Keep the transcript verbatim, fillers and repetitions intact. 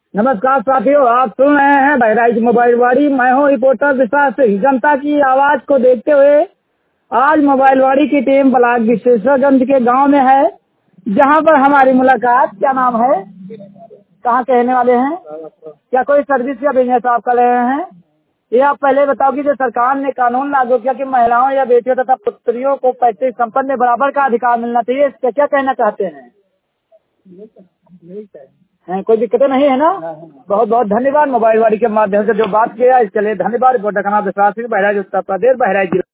नमस्कार साथियों, आप सुन रहे हैं बहराइच मोबाइल वाड़ी। मैं हूँ रिपोर्टर विश्वास सिंह। जनता की आवाज को देखते हुए आज मोबाइल वाड़ी की टीम ब्लॉक विश्वेश्वरगंज के गांव में है, जहां पर हमारी मुलाकात। क्या नाम है, कहाँ के रहने वाले हैं, क्या कोई सर्विस या बिजनेस आप कर रहे हैं? ये आप पहले बताओ कि जो सरकार ने कानून लागू किया कि महिलाओं या बेटियों तथा पुत्रियों को पैतृक संपत्ति में बराबर का अधिकार मिलना चाहिए, इससे क्या कहना चाहते हैं? हैं, कोई दिक्कतें नहीं है ना? बहुत बहुत धन्यवाद। मोबाइल वाड़ी के माध्यम से जो बात किया इसके लिए धन्यवाद। रिपोर्टर का नाम विश्वास सिंह, बहराइच उत्तर प्रदेश, बहराइच जिला।